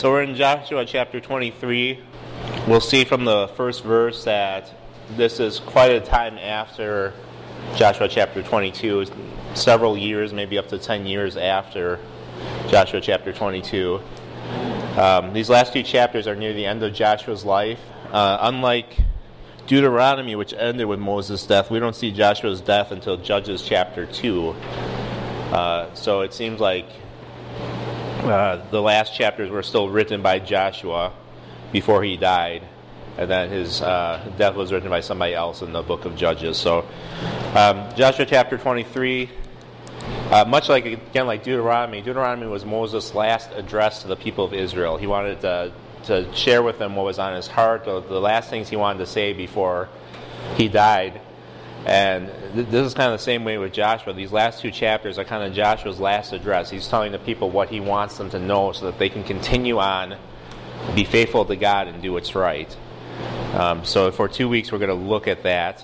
So we're in Joshua chapter 23. We'll see from the first verse that this is quite a time after Joshua chapter 22, several years, maybe up to 10 years after Joshua chapter 22. These last two chapters are near the end of Joshua's life. Unlike Deuteronomy, which ended with Moses' death, we don't see Joshua's death until Judges chapter 2. So it seems like the last chapters were still written by Joshua before he died, and then his death was written by somebody else in the book of Judges. So Joshua chapter 23, much like Deuteronomy was Moses' last address to the people of Israel. He wanted to share with them what was on his heart, the last things he wanted to say before he died. And this is kind of the same way with Joshua. These last two chapters are kind of Joshua's last address. He's telling the people what he wants them to know so that they can continue on, be faithful to God, and do what's right. So for 2 weeks we're going to look at that.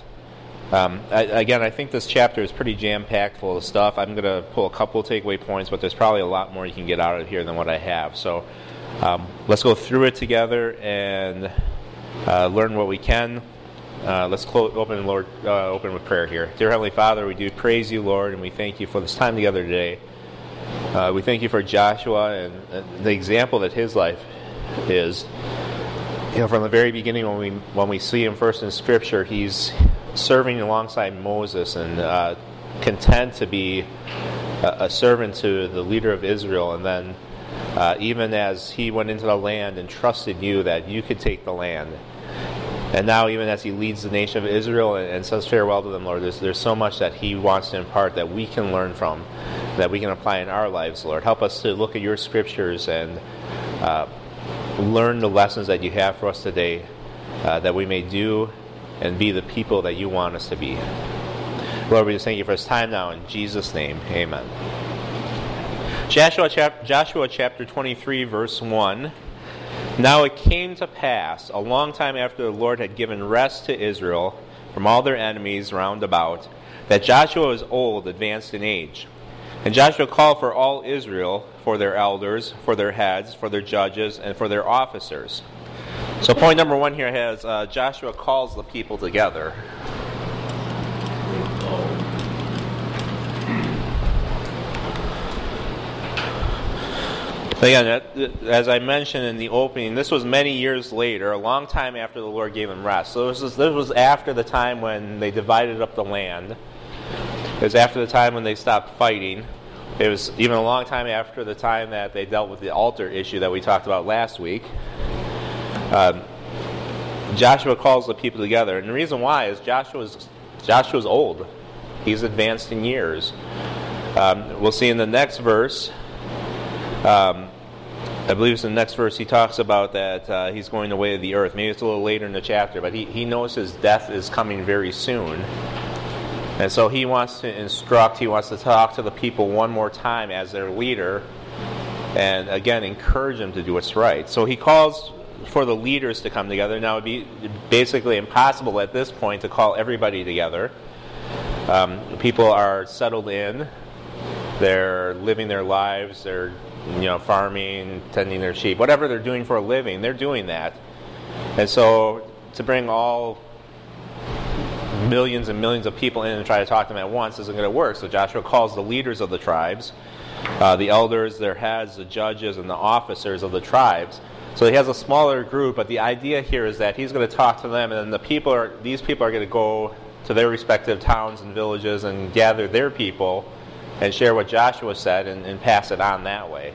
I think this chapter is pretty jam-packed full of stuff. I'm going to pull a couple of takeaway points, but there's probably a lot more you can get out of here than what I have. So let's go through it together and learn what we can. Let's open with prayer here. Dear Heavenly Father, we do praise you, Lord, and we thank you for this time together today. We thank you for Joshua and the example that his life is. From the very beginning, when we see him first in Scripture, he's serving alongside Moses and content to be a servant to the leader of Israel. And then even as he went into the land and trusted you that you could take the land. And now even as he leads the nation of Israel and says farewell to them, Lord, there's so much that he wants to impart that we can learn from, that we can apply in our lives, Lord. Help us to look at your Scriptures and learn the lessons that you have for us today, that we may do and be the people that you want us to be. Lord, we just thank you for this time now. In Jesus' name, amen. Joshua chapter 23, verse 1. Now it came to pass, a long time after the Lord had given rest to Israel from all their enemies round about, that Joshua was old, advanced in age. And Joshua called for all Israel, for their elders, for their heads, for their judges, and for their officers. So point number one here has Joshua calls the people together. Again, as I mentioned in the opening, this was many years later, a long time after the Lord gave them rest. So this was after the time when they divided up the land. It was after the time when they stopped fighting. It was even a long time after the time that they dealt with the altar issue that we talked about last week. Joshua calls the people together, and the reason why is Joshua's old. He's advanced in years. We'll see in the next verse. I believe it's in the next verse he talks about that he's going away to the earth. Maybe it's a little later in the chapter, but he knows his death is coming very soon. And so he wants to instruct, he wants to talk to the people one more time as their leader, and again encourage them to do what's right. So he calls for the leaders to come together. Now it would be basically impossible at this point to call everybody together. People are settled in. They're living their lives. They're farming, tending their sheep, whatever they're doing for a living, they're doing that. And so to bring all millions and millions of people in and try to talk to them at once isn't going to work. So Joshua calls the leaders of the tribes, the elders, their heads, the judges, and the officers of the tribes. So he has a smaller group, but the idea here is that he's going to talk to them, and then these people are going to go to their respective towns and villages and gather their people and share what Joshua said and pass it on that way.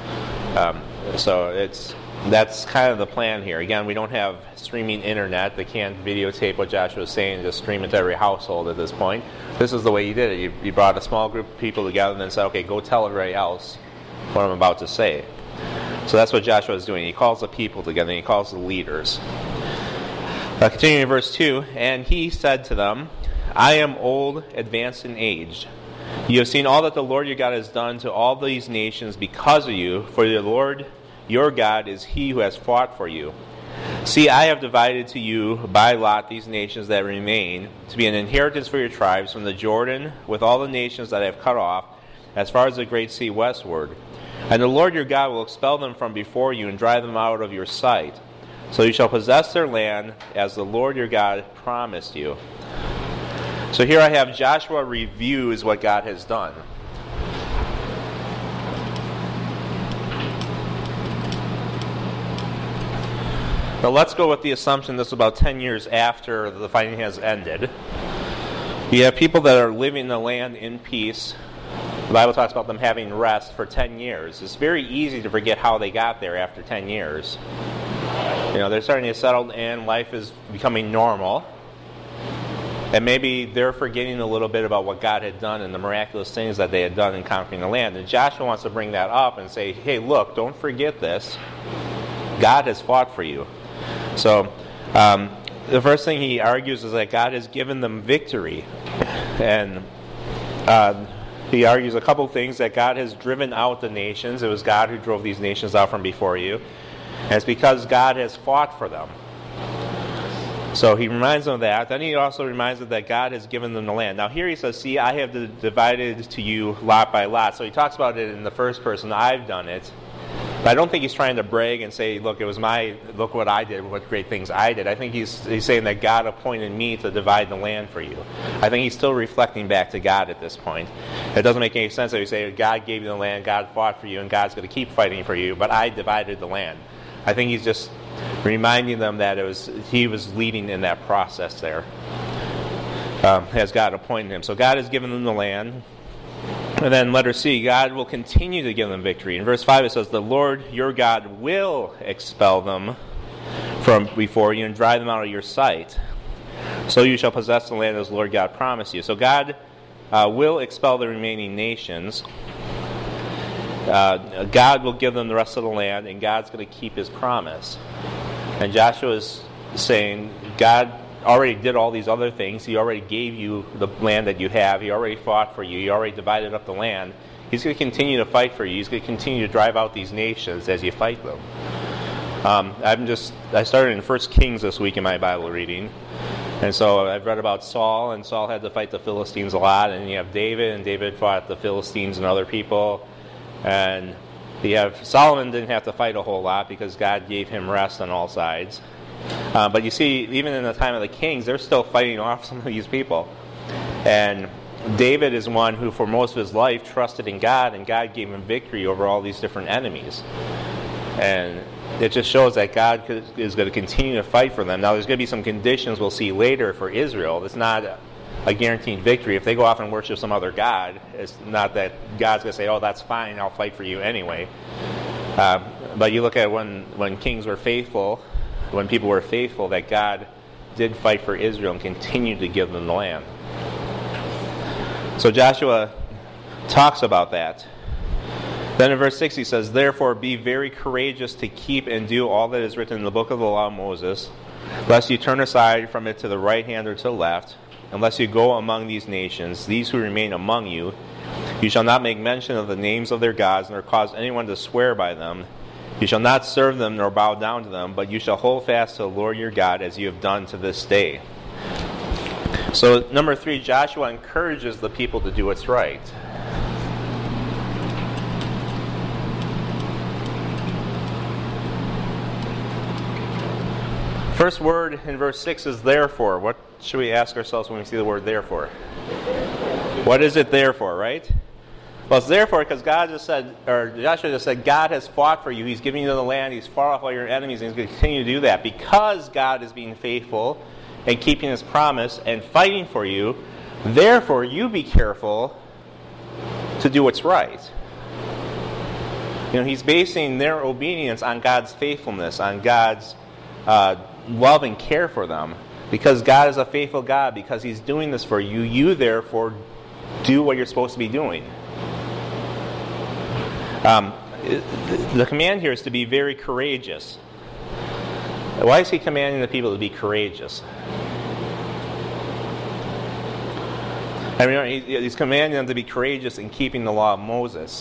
So that's kind of the plan here. Again, we don't have streaming internet. They can't videotape what Joshua is saying and just stream it to every household at this point. This is the way he did it. You brought a small group of people together and then said, okay, go tell everybody else what I'm about to say. So that's what Joshua is doing. He calls the people together and he calls the leaders. Continuing in verse 2, and he said to them, I am old, advanced in age. You have seen all that the Lord your God has done to all these nations because of you, for the Lord your God is he who has fought for you. See, I have divided to you by lot these nations that remain, to be an inheritance for your tribes from the Jordan, with all the nations that I have cut off, as far as the great sea westward. And the Lord your God will expel them from before you and drive them out of your sight. So you shall possess their land as the Lord your God promised you. So here I have Joshua reviews what God has done. Now let's go with the assumption this is about 10 years after the fighting has ended. You have people that are living in the land in peace. The Bible talks about them having rest for 10 years. It's very easy to forget how they got there after 10 years. They're starting to settle in, life is becoming normal. And maybe they're forgetting a little bit about what God had done and the miraculous things that they had done in conquering the land. And Joshua wants to bring that up and say, hey, look, don't forget this. God has fought for you. So, the first thing he argues is that God has given them victory. And he argues a couple things, that God has driven out the nations. It was God who drove these nations out from before you. And it's because God has fought for them. So he reminds them of that. Then he also reminds them that God has given them the land. Now here he says, see, I have divided to you lot by lot. So he talks about it in the first person, I've done it. But I don't think he's trying to brag and say, look, look what I did, what great things I did. I think he's saying that God appointed me to divide the land for you. I think he's still reflecting back to God at this point. It doesn't make any sense that you say, God gave you the land, God fought for you, and God's going to keep fighting for you, but I divided the land. I think he's just reminding them that he was leading in that process there, as God appointed him. So God has given them the land. And then letter C, God will continue to give them victory. In verse 5 it says, the Lord your God will expel them from before you and drive them out of your sight. So you shall possess the land as the Lord God promised you. So God will expel the remaining nations. God will give them the rest of the land, and God's going to keep his promise. And Joshua is saying, God already did all these other things. He already gave you the land that you have. He already fought for you. He already divided up the land. He's going to continue to fight for you. He's going to continue to drive out these nations as you fight them. I started in 1 Kings this week in my Bible reading. And so I've read about Saul, and Saul had to fight the Philistines a lot. And you have David, and David fought the Philistines and other people. And you have Solomon didn't have to fight a whole lot because God gave him rest on all sides. But you see, even in the time of the kings, they're still fighting off some of these people. And David is one who, for most of his life, trusted in God, and God gave him victory over all these different enemies. And it just shows that God is going to continue to fight for them. Now, there's going to be some conditions we'll see later for Israel. It's not a guaranteed victory. If they go off and worship some other god, it's not that God's going to say, oh, that's fine, I'll fight for you anyway. But you look at when kings were faithful, when people were faithful, that God did fight for Israel and continued to give them the land. So Joshua talks about that. Then in verse 6 he says, therefore be very courageous to keep and do all that is written in the book of the law of Moses, lest you turn aside from it to the right hand or to the left, unless you go among these nations, these who remain among you. You shall not make mention of the names of their gods, nor cause anyone to swear by them. You shall not serve them nor bow down to them, but you shall hold fast to the Lord your God as you have done to this day. So, number 3, Joshua encourages the people to do what's right. First word in verse 6 is therefore. What should we ask ourselves when we see the word therefore? What is it there for, right? Well, it's therefore because Joshua just said, God has fought for you. He's giving you the land. He's fought off all your enemies, and he's going to continue to do that. Because God is being faithful and keeping his promise and fighting for you, therefore you be careful to do what's right. He's basing their obedience on God's faithfulness, on God's love and care for them. Because God is a faithful God, because he's doing this for you, you therefore do what you're supposed to be doing. The command here is to be very courageous. Why is he commanding the people to be courageous? I mean, he's commanding them to be courageous in keeping the law of Moses.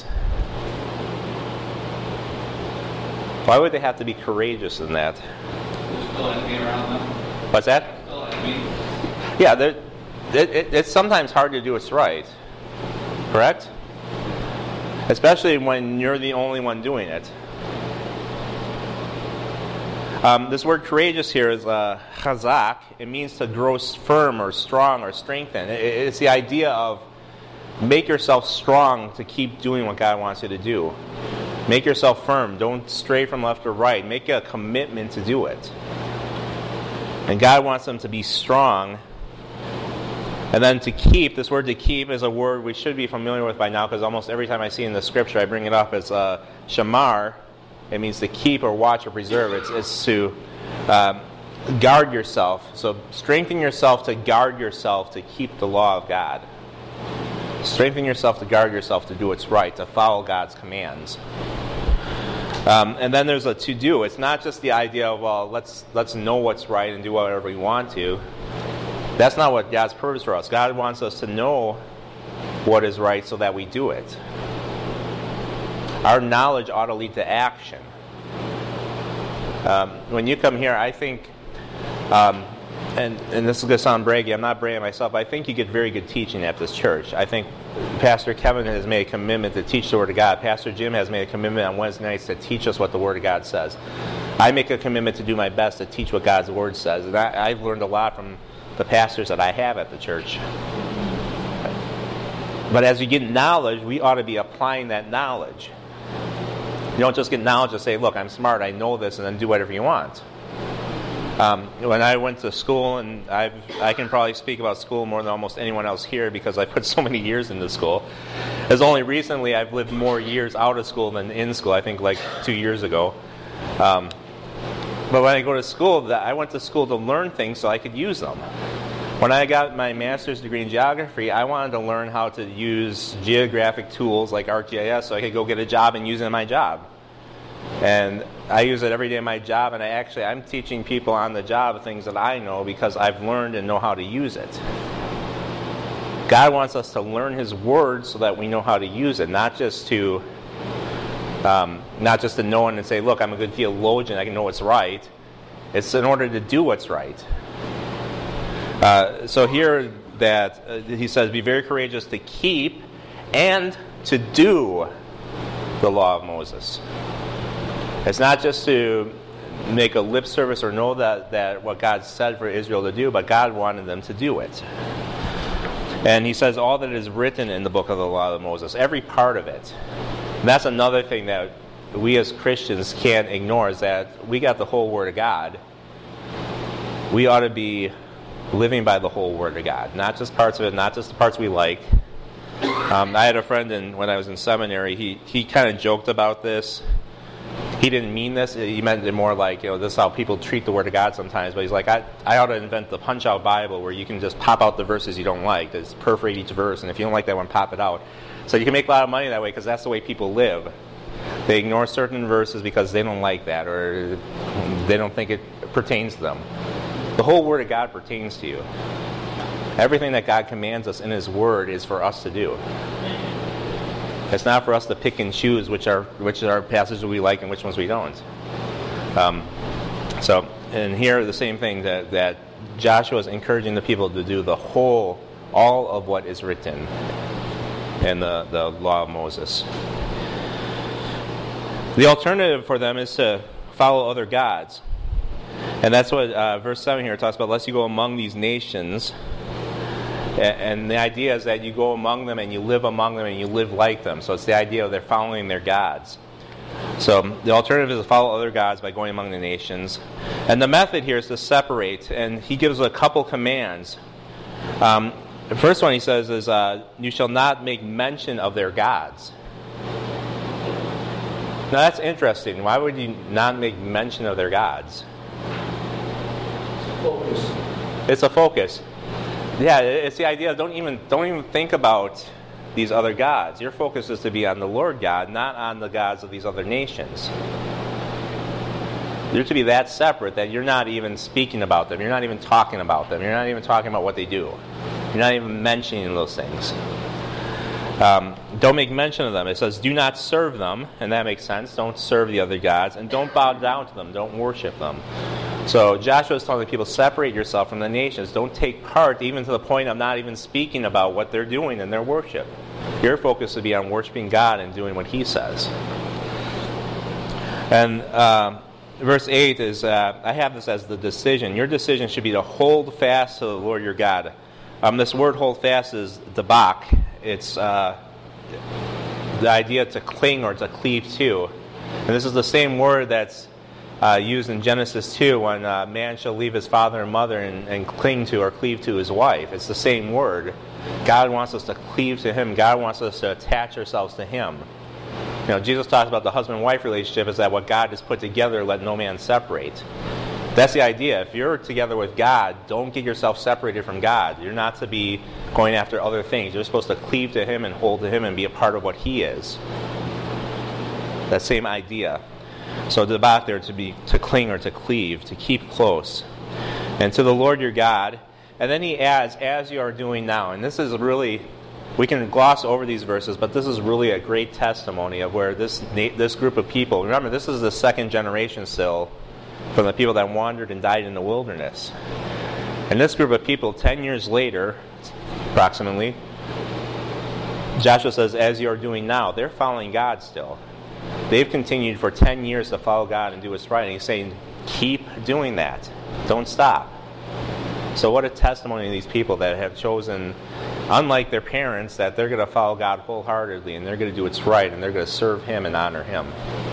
Why would they have to be courageous in that? There's still enemy around them. What's that? Still enemy. Yeah, it's sometimes hard to do what's right. Correct? especially when you're the only one doing it. This word courageous here is chazak. It means to grow firm or strong or strengthen. It's the idea of make yourself strong to keep doing what God wants you to do. Make yourself firm. Don't stray from left or right. Make a commitment to do it. And God wants them to be strong. And then to keep, this word to keep is a word we should be familiar with by now, because almost every time I see it in the scripture I bring it up as shamar. It means to keep or watch or preserve. It's to guard yourself. So strengthen yourself to guard yourself to keep the law of God. Strengthen yourself to guard yourself to do what's right, to follow God's commands. And then there's a to-do. It's not just the idea of, well, let's know what's right and do whatever we want to. That's not what God's purpose for us. God wants us to know what is right so that we do it. Our knowledge ought to lead to action. When you come here, I think, and this is going to sound braggy, I'm not bragging myself, but I think you get very good teaching at this church. I think Pastor Kevin has made a commitment to teach the Word of God. Pastor Jim has made a commitment on Wednesday nights to teach us what the Word of God says. I make a commitment to do my best to teach what God's Word says. And I've learned a lot from the pastors that I have at the church. But as we get knowledge, we ought to be applying that knowledge. You don't just get knowledge and say, look, I'm smart, I know this, and then do whatever you want. When I went to school, and I can probably speak about school more than almost anyone else here because I put so many years into school. It's only recently I've lived more years out of school than in school, I think like 2 years ago. But when I go to school, I went to school to learn things so I could use them. When I got my master's degree in geography, I wanted to learn how to use geographic tools like ArcGIS so I could go get a job and use it in my job. And I use it every day in my job, and I'm teaching people on the job things that I know because I've learned and know how to use it. God wants us to learn His Word so that we know how to use it, not just to know and say, look, I'm a good theologian, I can know what's right. It's in order to do what's right. So here that he says, be very courageous to keep and to do the law of Moses. It's not just to make a lip service or know that what God said for Israel to do, but God wanted them to do it. And he says all that is written in the book of the law of Moses, every part of it. And that's another thing that we as Christians can't ignore, is that we got the whole Word of God. We ought to be living by the whole Word of God, not just parts of it, not just the parts we like. I had a friend when I was in seminary, he kind of joked about this. He didn't mean this. He meant it more like, this is how people treat the Word of God sometimes. But he's like, I ought to invent the punch-out Bible where you can just pop out the verses you don't like. Just perforate each verse, and if you don't like that one, pop it out. So you can make a lot of money that way because that's the way people live. They ignore certain verses because they don't like that or they don't think it pertains to them. The whole Word of God pertains to you. Everything that God commands us in His Word is for us to do. It's not for us to pick and choose which are passages we like and which ones we don't. And here the same thing that Joshua is encouraging the people to do all of what is written in the law of Moses. The alternative for them is to follow other gods. And that's what verse 7 here talks about, lest you go among these nations. And the idea is that you go among them and you live among them and you live like them. So it's the idea of they're following their gods. So the alternative is to follow other gods by going among the nations. And the method here is to separate. And he gives a couple commands. The first one he says is, you shall not make mention of their gods. Now that's interesting. Why would you not make mention of their gods? Focus. It's a focus. Yeah, it's the idea of don't even think about these other gods. Your focus is to be on the Lord God, not on the gods of these other nations. You're to be that separate that you're not even speaking about them. You're not even talking about them. You're not even talking about what they do. You're not even mentioning those things. Don't make mention of them. It says, do not serve them, and that makes sense. Don't serve the other gods, and don't bow down to them. Don't worship them. So Joshua is telling the people, separate yourself from the nations. Don't take part, even to the point of not even speaking about what they're doing in their worship. Your focus should be on worshiping God and doing what He says. And verse 8 is, I have this as the decision. Your decision should be to hold fast to the Lord your God. This word hold fast is dabak. It's the idea to cling or to cleave to. And this is the same word that's used in Genesis 2 when man shall leave his father and mother and cling to or cleave to his wife. It's the same word. God wants us to cleave to Him. God wants us to attach ourselves to Him. You know, Jesus talks about the husband-wife relationship is that what God has put together, let no man separate. That's the idea. If you're together with God, don't get yourself separated from God. You're not to be going after other things. You're supposed to cleave to Him and hold to Him and be a part of what He is. That same idea. So the back there to cling or to cleave, to keep close. And to the Lord your God. And then he adds, as you are doing now. And this is really, we can gloss over these verses, but this is really a great testimony of where this group of people, remember this is the second generation still from the people that wandered and died in the wilderness. And this group of people, 10 years later, approximately, Joshua says, as you are doing now, they're following God still. They've continued for 10 years to follow God and do what's right. And he's saying, keep doing that. Don't stop. So what a testimony to these people that have chosen, unlike their parents, that they're going to follow God wholeheartedly and they're going to do what's right and they're going to serve Him and honor Him.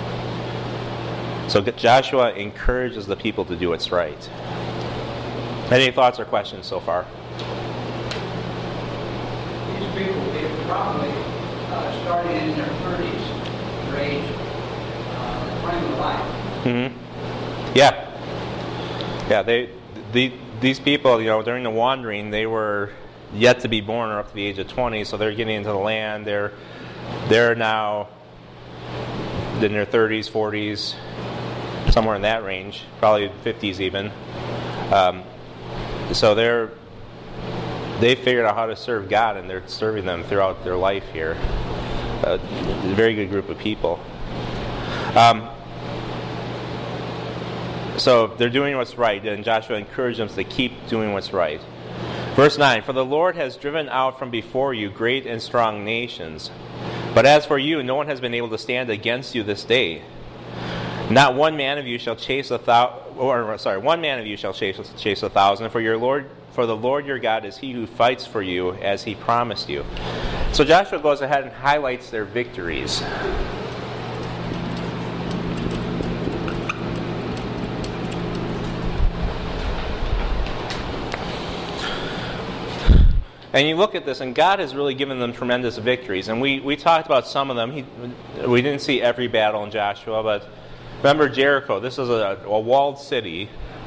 So Joshua encourages the people to do what's right. Any thoughts or questions so far? These people, they probably started in their 30s, their age, running the life. Mm-hmm. Yeah. These people, during the wandering, they were yet to be born or up to the age of 20, so they're getting into the land. They're now in their 30s, 40s, somewhere in that range, probably 50s even. So they figured out how to serve God, and they're serving them throughout their life here. A very good group of people. So they're doing what's right, and Joshua encouraged them to keep doing what's right. Verse 9, for the Lord has driven out from before you great and strong nations. But as for you, no one has been able to stand against you this day. Not one man of you shall chase 1,000. One man of you shall chase 1,000. For the Lord your God is He who fights for you, as He promised you. So Joshua goes ahead and highlights their victories. And you look at this, and God has really given them tremendous victories. And we talked about some of them. We didn't see every battle in Joshua, but remember Jericho. This is a walled city,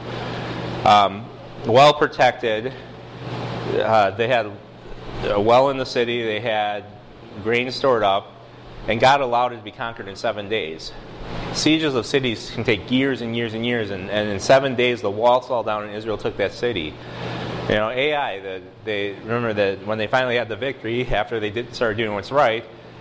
well protected. They had a well in the city. They had grain stored up, and God allowed it to be conquered in 7 days. Sieges of cities can take years and years and years, and in 7 days the walls fell down, and Israel took that city. Ai, they remember that when they finally had the victory, after they started doing what's right,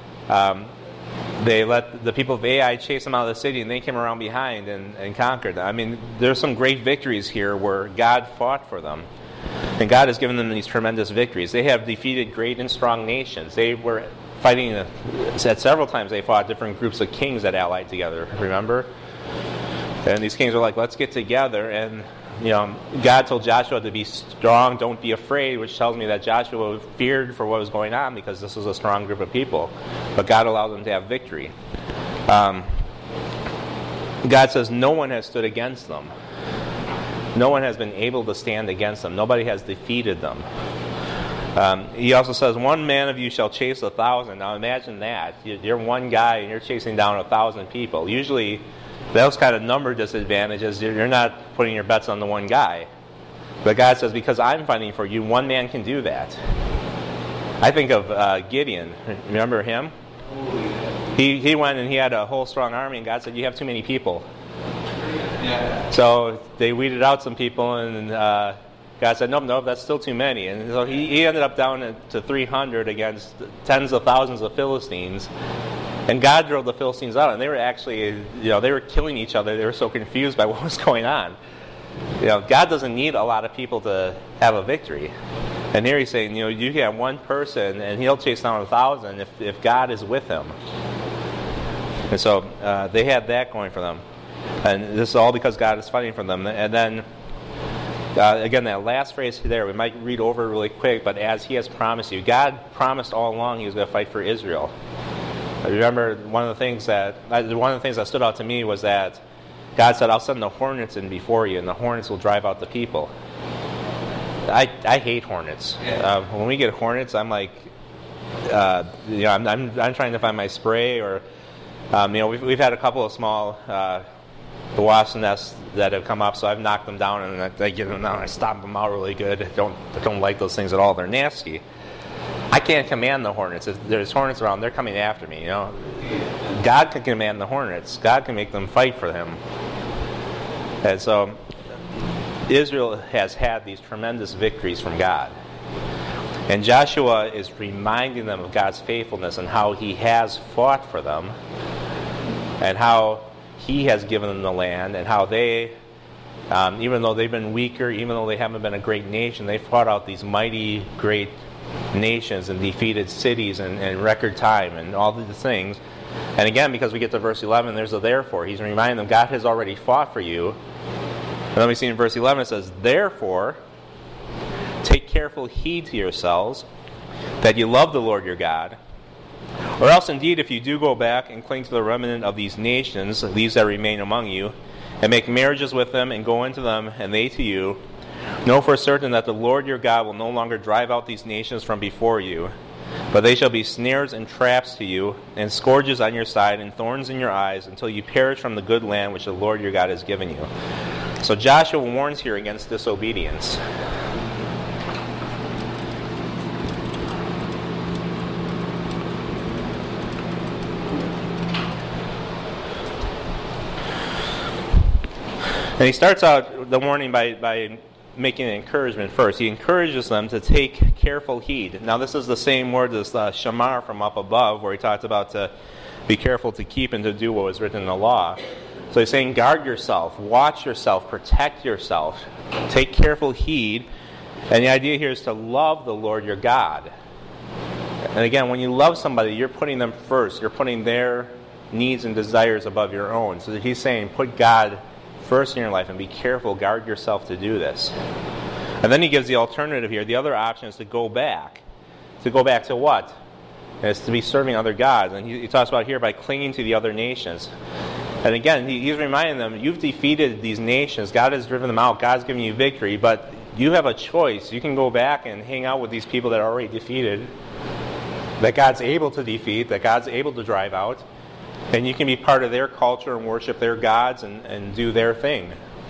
they let the people of Ai chase them out of the city, and they came around behind and conquered them. I mean, there's some great victories here where God fought for them. And God has given them these tremendous victories. They have defeated great and strong nations. They were fighting, said several times they fought different groups of kings that allied together, remember? And these kings were like, let's get together, and God told Joshua to be strong, don't be afraid, which tells me that Joshua feared for what was going on because this was a strong group of people. But God allowed them to have victory. God says no one has stood against them. No one has been able to stand against them. Nobody has defeated them. He also says, one man of you shall chase 1,000. Now imagine that. You're one guy and you're chasing down 1,000 people. Usually those kind of number disadvantages, you're not putting your bets on the one guy. But God says, because I'm fighting for you, one man can do that. I think of Gideon. Remember him? He went and he had a whole strong army, and God said, you have too many people. Yeah. So they weeded out some people, and God said, nope, that's still too many. And so he ended up down to 300 against tens of thousands of Philistines. And God drove the Philistines out, and they were actually, they were killing each other. They were so confused by what was going on. God doesn't need a lot of people to have a victory. And here he's saying, you can have one person and he'll chase down 1,000 if God is with him. And so they had that going for them. And this is all because God is fighting for them. And then, again, that last phrase there, we might read over really quick, but as he has promised you. God promised all along he was going to fight for Israel. I remember one of the things that stood out to me was that God said, I'll send the hornets in before you, and the hornets will drive out the people. I hate hornets. When we get hornets, I'm like, I'm trying to find my spray, or we've had a couple of small wasp nests that have come up, so I've knocked them down and I get them down. I stomp them out really good. I don't like those things at all. They're nasty. I can't command the hornets. If there's hornets around, they're coming after me. God can command the hornets. God can make them fight for him. And so Israel has had these tremendous victories from God. And Joshua is reminding them of God's faithfulness and how he has fought for them and how he has given them the land and how they, even though they've been weaker, even though they haven't been a great nation, they fought out these mighty, great nations and defeated cities in record time and all these things. And again, because we get to verse 11, there's a therefore. He's reminding them God has already fought for you. And then we see in verse 11 it says, therefore, take careful heed to yourselves that you love the Lord your God. Or else indeed, if you do go back and cling to the remnant of these nations, these that remain among you, and make marriages with them and go into them, and they to you, know for certain that the Lord your God will no longer drive out these nations from before you, but they shall be snares and traps to you, and scourges on your side, and thorns in your eyes, until you perish from the good land which the Lord your God has given you. So Joshua warns here against disobedience. And he starts out the warning by making an encouragement first. He encourages them to take careful heed. Now this is the same word as shamar from up above, where he talks about to be careful to keep and to do what was written in the law. So he's saying guard yourself, watch yourself, protect yourself, take careful heed. And the idea here is to love the Lord your God. And again, when you love somebody, you're putting them first. You're putting their needs and desires above your own. So he's saying put God first in your life and be careful, guard yourself to do this. And then he gives the alternative here. The other option is to go back. To go back to what? It's to be serving other gods. And he talks about here by clinging to the other nations. And again, he's reminding them, you've defeated these nations. God has driven them out. God's given you victory. But you have a choice. You can go back and hang out with these people that are already defeated, that God's able to defeat, that God's able to drive out. And you can be part of their culture and worship their gods and do their thing.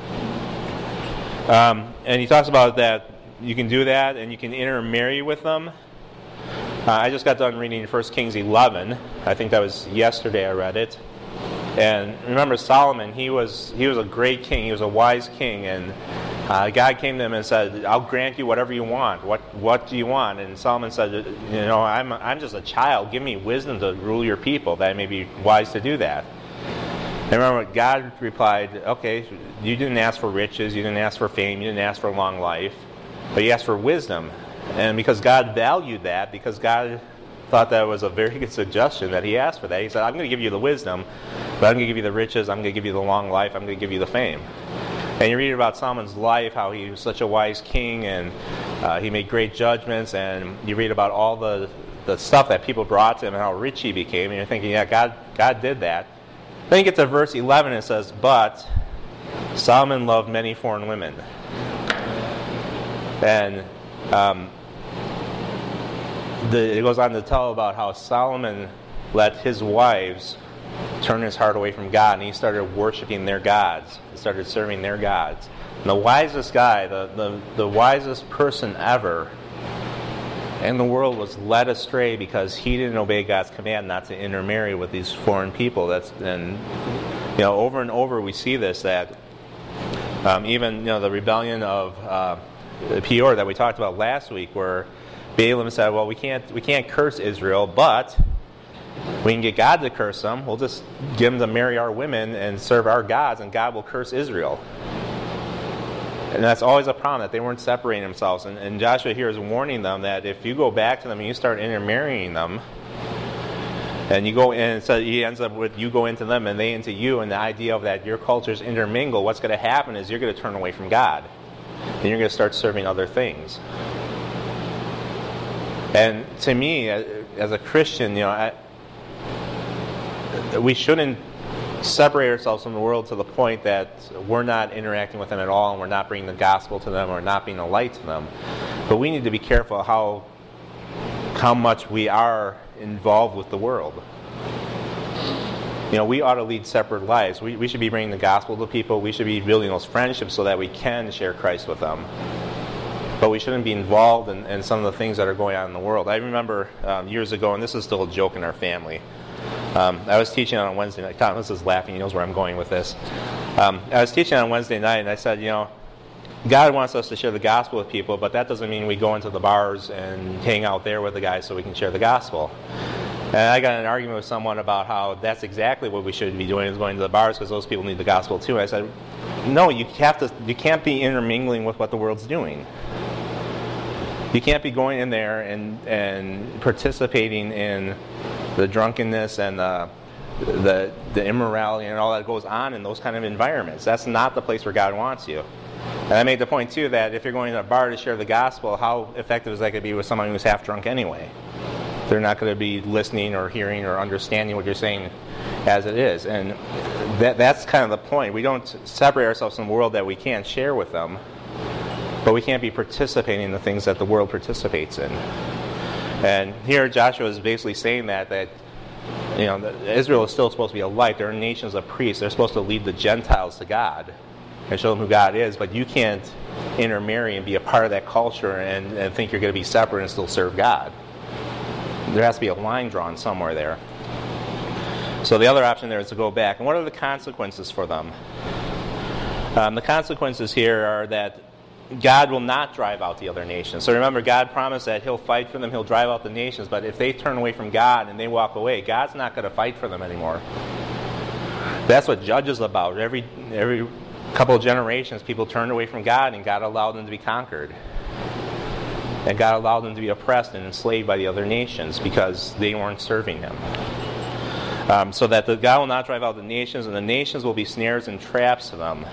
And he talks about that you can do that and you can intermarry with them. I just got done reading 1 Kings 11. I think that was yesterday I read it. And remember Solomon, he was a great king. He was a wise king. And God came to him and said, I'll grant you whatever you want. What do you want? And Solomon said, I'm just a child. Give me wisdom to rule your people, that I may be wise to do that. And remember, God replied, okay, you didn't ask for riches, you didn't ask for fame, you didn't ask for a long life, but you asked for wisdom. And because God valued that, because God thought that was a very good suggestion that he asked for that, he said, I'm going to give you the wisdom, but I'm going to give you the riches, I'm going to give you the long life, I'm going to give you the fame. And you read about Solomon's life, how he was such a wise king, and he made great judgments, and you read about all the stuff that people brought to him and how rich he became, and you're thinking, yeah, God did that. Then you get to verse 11, and it says, but Solomon loved many foreign women. And it goes on to tell about how Solomon let his wives turn his heart away from God, and he started worshiping their gods. He started serving their gods. And the wisest guy, the wisest person ever in the world was led astray because he didn't obey God's command not to intermarry with these foreign people. Over and over we see this, that even the rebellion of Peor that we talked about last week, where Balaam said, well, we can't curse Israel, but we can get God to curse them. We'll just get them to marry our women and serve our gods, and God will curse Israel. And that's always a problem, that they weren't separating themselves. And Joshua here is warning them that if you go back to them and you start intermarrying them, and you go in, so he ends up with you go into them and they into you, and the idea of that your cultures intermingle, what's going to happen is you're going to turn away from God. And you're going to start serving other things. And to me, as a Christian, we shouldn't separate ourselves from the world to the point that we're not interacting with them at all, and we're not bringing the gospel to them, or not being a light to them. But we need to be careful how much we are involved with the world. We ought to lead separate lives. We should be bringing the gospel to people. We should be building those friendships so that we can share Christ with them. But we shouldn't be involved in some of the things that are going on in the world. I remember years ago, and this is still a joke in our family, I was teaching on a Wednesday night. Thomas is laughing. He knows where I'm going with this. I was teaching on Wednesday night, and I said, God wants us to share the gospel with people, but that doesn't mean we go into the bars and hang out there with the guys so we can share the gospel. And I got in an argument with someone about how that's exactly what we should be doing, is going to the bars, because those people need the gospel too. And I said, no, you can't be intermingling with what the world's doing. You can't be going in there and participating in the drunkenness and the immorality and all that goes on in those kind of environments. That's not the place where God wants you. And I made the point too that if you're going to a bar to share the gospel, how effective is that going to be with someone who's half drunk anyway? They're not going to be listening or hearing or understanding what you're saying as it is. And that's kind of the point. We don't separate ourselves from the world that we can't share with them, but we can't be participating in the things that the world participates in. And here Joshua is basically saying that Israel is still supposed to be a light. They're nations of priests. They're supposed to lead the Gentiles to God and show them who God is, but you can't intermarry and be a part of that culture and think you're going to be separate and still serve God. There has to be a line drawn somewhere there. So the other option there is to go back. And what are the consequences for them? The consequences here are that God will not drive out the other nations. So remember, God promised that He'll fight for them, He'll drive out the nations, but if they turn away from God and they walk away, God's not going to fight for them anymore. That's what Judges is about. Every couple of generations, people turned away from God, and God allowed them to be conquered. And God allowed them to be oppressed and enslaved by the other nations because they weren't serving Him. So that God will not drive out the nations, and the nations will be snares and traps to them.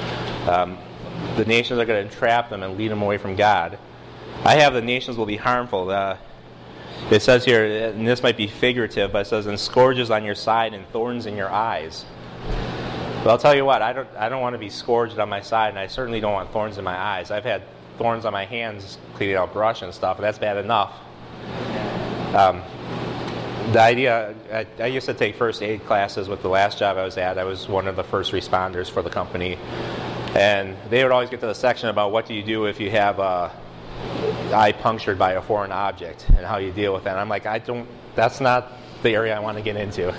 The nations are going to entrap them and lead them away from God. I have the nations will be harmful. It says here, and this might be figurative, but it says, and scourges on your side and thorns in your eyes. But I'll tell you what, I don't want to be scourged on my side, and I certainly don't want thorns in my eyes. I've had thorns on my hands cleaning out brush and stuff, and that's bad enough. The idea, I used to take first aid classes with the last job I was at. I was one of the first responders for the company. And they would always get to the section about what do you do if you have a eye punctured by a foreign object and how you deal with that. And I'm like, that's not the area I want to get into.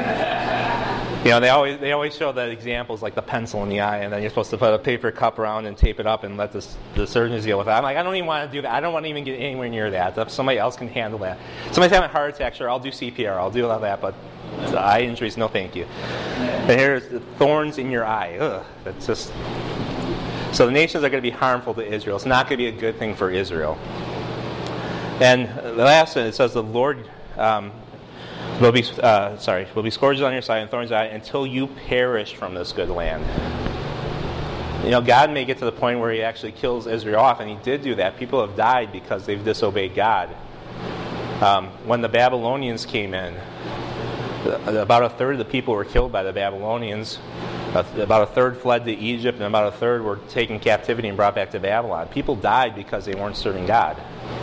They always show the examples like the pencil in the eye, and then you're supposed to put a paper cup around and tape it up and let the surgeons deal with it. I'm like, I don't even want to do that. I don't want to even get anywhere near that. If somebody else can handle that. Somebody's having a heart attack, sure, I'll do CPR. I'll do all that, but eye injuries, no thank you. And here's the thorns in your eye. Ugh, that's just... So the nations are going to be harmful to Israel. It's not going to be a good thing for Israel. And the last one, it says the Lord... will be scourges on your side and thorns in your eye until you perish from this good land. God may get to the point where He actually kills Israel off, and He did do that. People have died because they've disobeyed God. When the Babylonians came in, about a third of the people were killed by the Babylonians. About a third fled to Egypt, and about a third were taken captivity and brought back to Babylon. People died because they weren't serving God.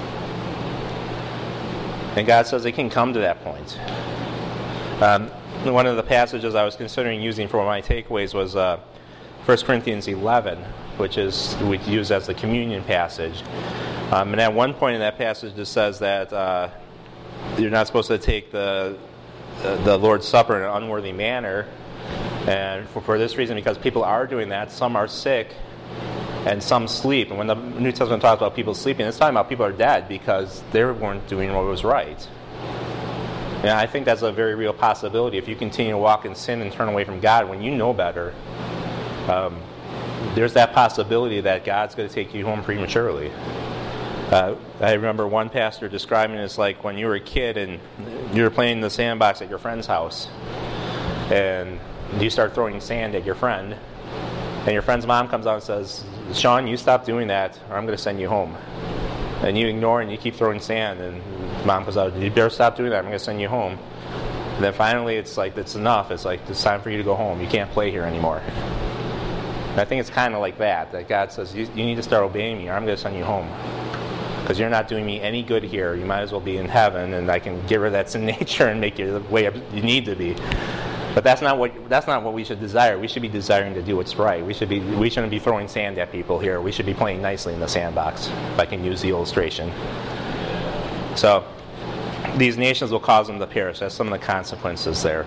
And God says they can come to that point. One of the passages I was considering using for my takeaways was 1 Corinthians 11, which we use as the communion passage. And at one point in that passage it says that you're not supposed to take the Lord's Supper in an unworthy manner. And for this reason, because people are doing that, some are sick and some sleep. And when the New Testament talks about people sleeping, it's talking about people are dead because they weren't doing what was right. And I think that's a very real possibility. If you continue to walk in sin and turn away from God when you know better, there's that possibility that God's going to take you home prematurely. I remember one pastor describing it as like when you were a kid and you were playing in the sandbox at your friend's house, and you start throwing sand at your friend, and your friend's mom comes out and says, "Sean, you stop doing that or I'm going to send you home." And you ignore and you keep throwing sand, and mom comes out, "You better stop doing that, I'm going to send you home." And then finally it's like, it's enough. It's like, it's time for you to go home. You can't play here anymore. And I think it's kind of like that God says, you need to start obeying me or I'm going to send you home. Because you're not doing me any good here. You might as well be in heaven, and I can get rid of that sin nature and make you the way you need to be. But that's not what we should desire. We should be desiring to do what's right. We shouldn't be throwing sand at people here. We should be playing nicely in the sandbox, if I can use the illustration. So these nations will cause them to perish. That's some of the consequences there.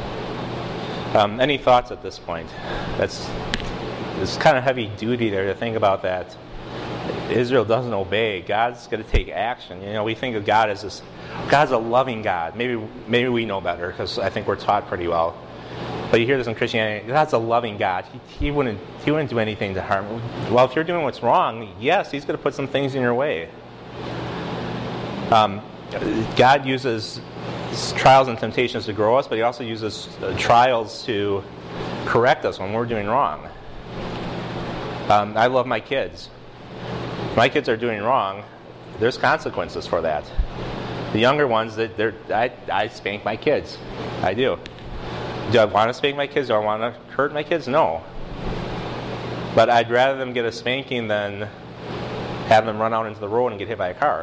Any thoughts at this point? It's kind of heavy duty there to think about that. Israel doesn't obey. God's going to take action. We think of God as this. God's a loving God. Maybe we know better because I think we're taught pretty well. But you hear this in Christianity. God's a loving God. He wouldn't do anything to harm. Well, if you're doing what's wrong, yes, He's going to put some things in your way. God uses trials and temptations to grow us, but He also uses trials to correct us when we're doing wrong. I love my kids. My kids are doing wrong, there's consequences for that. The younger ones, I spank my kids. I do. Do I want to spank my kids? Do I want to hurt my kids? No. But I'd rather them get a spanking than have them run out into the road and get hit by a car.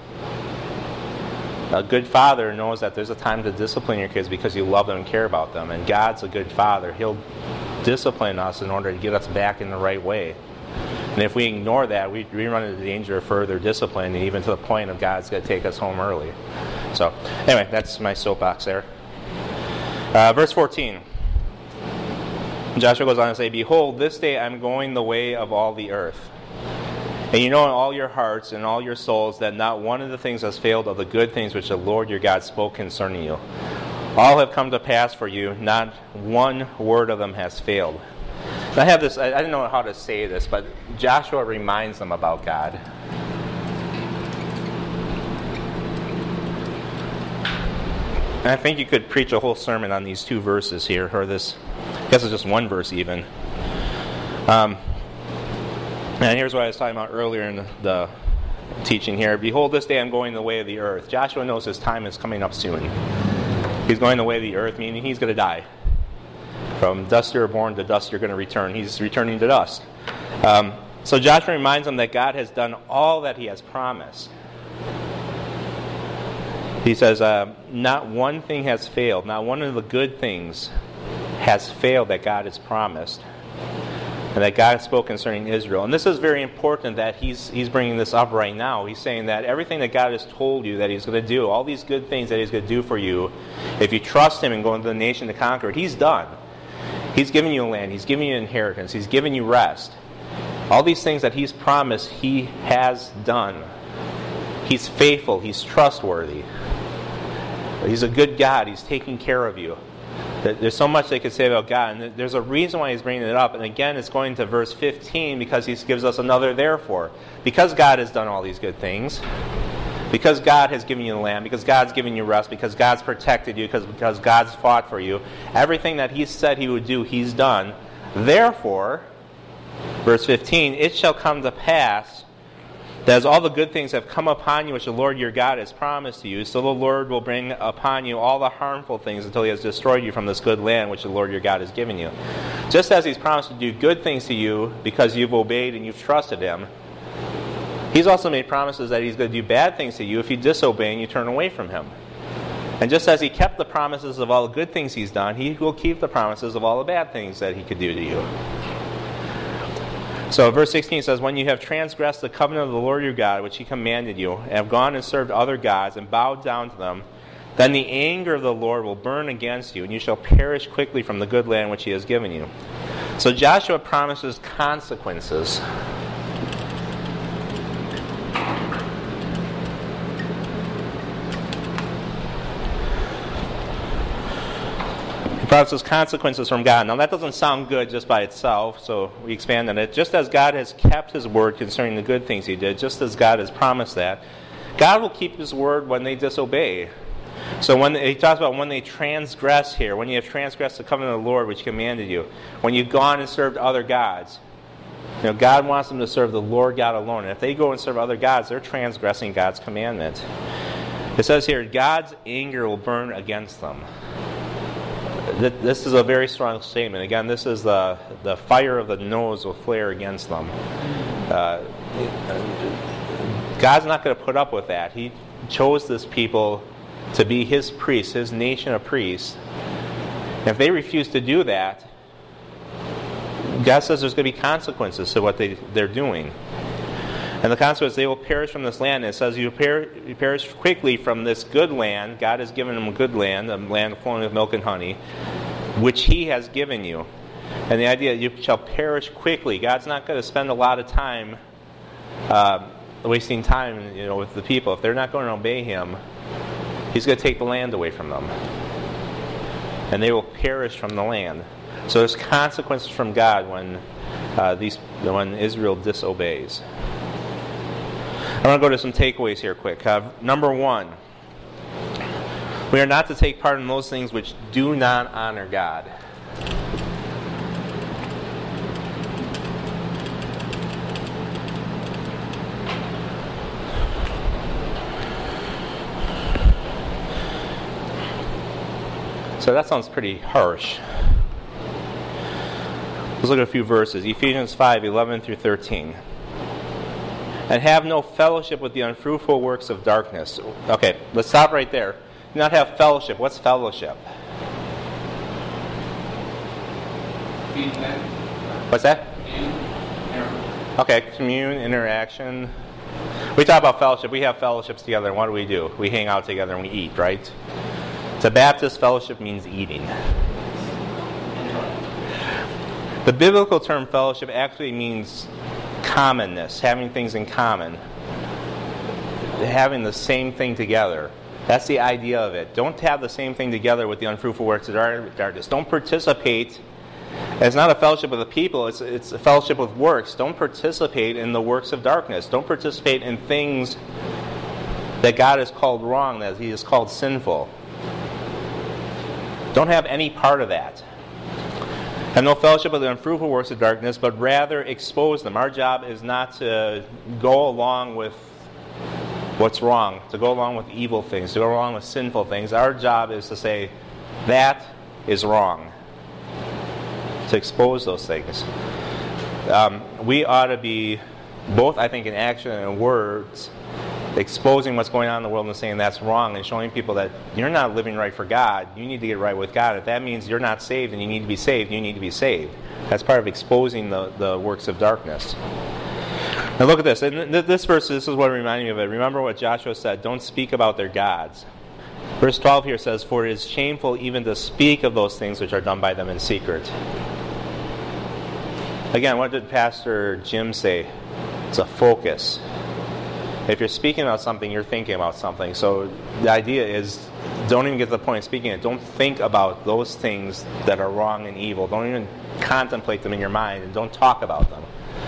A good father knows that there's a time to discipline your kids because you love them and care about them. And God's a good father. He'll discipline us in order to get us back in the right way. And if we ignore that, we run into the danger of further discipline, and even to the point of God's going to take us home early. So, anyway, that's my soapbox there. Verse 14. Joshua goes on to say, "Behold, this day I'm going the way of all the earth. And you know in all your hearts and all your souls that not one of the things has failed of the good things which the Lord your God spoke concerning you. All have come to pass for you, not one word of them has failed." I have this, I didn't know how to say this, but Joshua reminds them about God. And I think you could preach a whole sermon on these two verses here, or this, I guess it's just one verse even. And here's what I was talking about earlier in the teaching here. "Behold, this day I'm going the way of the earth." Joshua knows his time is coming up soon. He's going the way of the earth, meaning he's going to die. From dust you're born, to dust you're going to return. He's returning to dust. So Joshua reminds them that God has done all that He has promised. He says, not one thing has failed. Not one of the good things has failed that God has promised. And that God spoke concerning Israel. And this is very important that he's bringing this up right now. He's saying that everything that God has told you that He's going to do, all these good things that He's going to do for you, if you trust Him and go into the nation to conquer it, He's done. He's given you land. He's given you inheritance. He's given you rest. All these things that He's promised, He has done. He's faithful. He's trustworthy. He's a good God. He's taking care of you. There's so much they could say about God, and there's a reason why He's bringing it up. And again, it's going to verse 15 because He gives us another therefore. Because God has done all these good things, because God has given you the land, because God's given you rest, because God's protected you, because God's fought for you, everything that He said He would do, He's done. Therefore, verse 15, "It shall come to pass that as all the good things have come upon you which the Lord your God has promised to you, so the Lord will bring upon you all the harmful things until He has destroyed you from this good land which the Lord your God has given you." Just as He's promised to do good things to you because you've obeyed and you've trusted Him, He's also made promises that He's going to do bad things to you if you disobey and you turn away from Him. And just as He kept the promises of all the good things He's done, He will keep the promises of all the bad things that He could do to you. So verse 16 says, "When you have transgressed the covenant of the Lord your God, which He commanded you, and have gone and served other gods and bowed down to them, then the anger of the Lord will burn against you, and you shall perish quickly from the good land which He has given you." So Joshua promises consequences. causes consequences from God. Now that doesn't sound good just by itself, so we expand on it. Just as God has kept His word concerning the good things He did, just as God has promised that, God will keep His word when they disobey. So when He talks about when they transgress here, when you have transgressed the covenant of the Lord which He commanded you, when you've gone and served other gods, God wants them to serve the Lord God alone. And if they go and serve other gods, they're transgressing God's commandment. It says here, God's anger will burn against them. This is a very strong statement. Again, this is the fire of the nose will flare against them. God's not going to put up with that. He chose this people to be His priests, His nation of priests. And if they refuse to do that, God says there's going to be consequences to what they're doing. And the consequence, they will perish from this land. And it says you perish quickly from this good land. God has given them a good land, a land flowing with milk and honey, which He has given you. And the idea, you shall perish quickly. God's not going to spend a lot of time wasting time, with the people. If they're not going to obey Him, He's going to take the land away from them. And they will perish from the land. So there's consequences from God when Israel disobeys. I want to go to some takeaways here quick. Number one, we are not to take part in those things which do not honor God. So that sounds pretty harsh. Let's look at a few verses. Ephesians 5:11 through 13. And have no fellowship with the unfruitful works of darkness. Okay, let's stop right there. Do not have fellowship. What's fellowship? What's that? Okay, commune, interaction. We talk about fellowship. We have fellowships together, and what do? We hang out together and we eat, right? To Baptist, fellowship means eating. The biblical term fellowship actually means commonness, having things in common, having the same thing together. That's the idea of it. Don't have the same thing together with the unfruitful works of darkness. Don't participate. It's not a fellowship with the people, it's a fellowship with works. Don't participate in the works of darkness. Don't participate in things that God has called wrong, that He has called sinful. Don't have any part of that. Have no fellowship with the unfruitful works of darkness, but rather expose them. Our job is not to go along with what's wrong, to go along with evil things, to go along with sinful things. Our job is to say, that is wrong. To expose those things. We ought to be, both I think in action and in words, exposing what's going on in the world and saying that's wrong and showing people that you're not living right for God. You need to get right with God. If that means you're not saved and you need to be saved, you need to be saved. That's part of exposing the works of darkness. Now look at this. In this verse, this is what reminded me of it. Remember what Joshua said, don't speak about their gods. Verse 12 here says, for it is shameful even to speak of those things which are done by them in secret. Again, what did Pastor Jim say? It's a focus. If you're speaking about something, you're thinking about something. So the idea is, don't even get to the point of speaking it. Don't think about those things that are wrong and evil. Don't even contemplate them in your mind, and don't talk about them.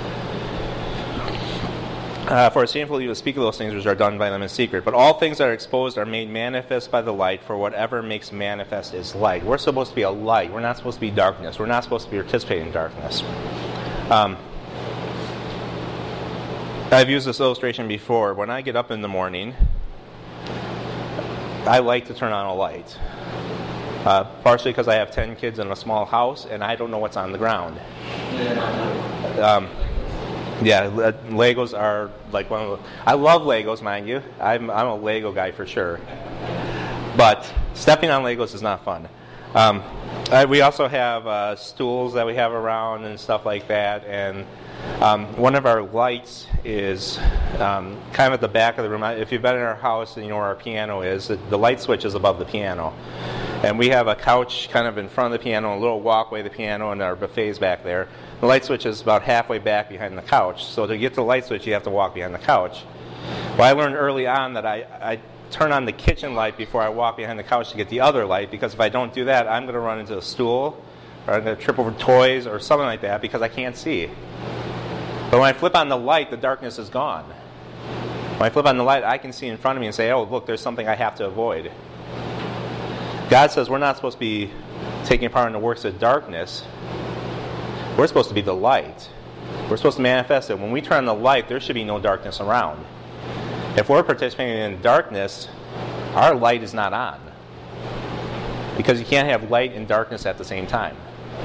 For it's shameful you to speak of those things which are done by them in secret. But all things that are exposed are made manifest by the light, for whatever makes manifest is light. We're supposed to be a light. We're not supposed to be darkness. We're not supposed to be participating in darkness. I've used this illustration before. When I get up in the morning, I like to turn on a light. Partially because I have 10 kids in a small house, and I don't know what's on the ground. Legos are like one of the... I love Legos, mind you. I'm a Lego guy for sure. But stepping on Legos is not fun. We also have stools that we have around and stuff like that, and one of our lights is kind of at the back of the room. If you've been in our house and you know where our piano is, the light switch is above the piano. And we have a couch kind of in front of the piano, a little walkway to the piano, and our buffet's back there. The light switch is about halfway back behind the couch. So to get to the light switch, you have to walk behind the couch. Well, I learned early on that turn on the kitchen light before I walk behind the couch to get the other light, because if I don't do that, I'm going to run into a stool, or I'm going to trip over toys or something like that because I can't see. But when I flip on the light, the darkness is gone. When I flip on the light, I can see in front of me and say, oh, look, there's something I have to avoid. God says we're not supposed to be taking part in the works of darkness. We're supposed to be the light. We're supposed to manifest it. When we turn on the light, there should be no darkness around. If we're participating in darkness, our light is not on. Because you can't have light and darkness at the same time.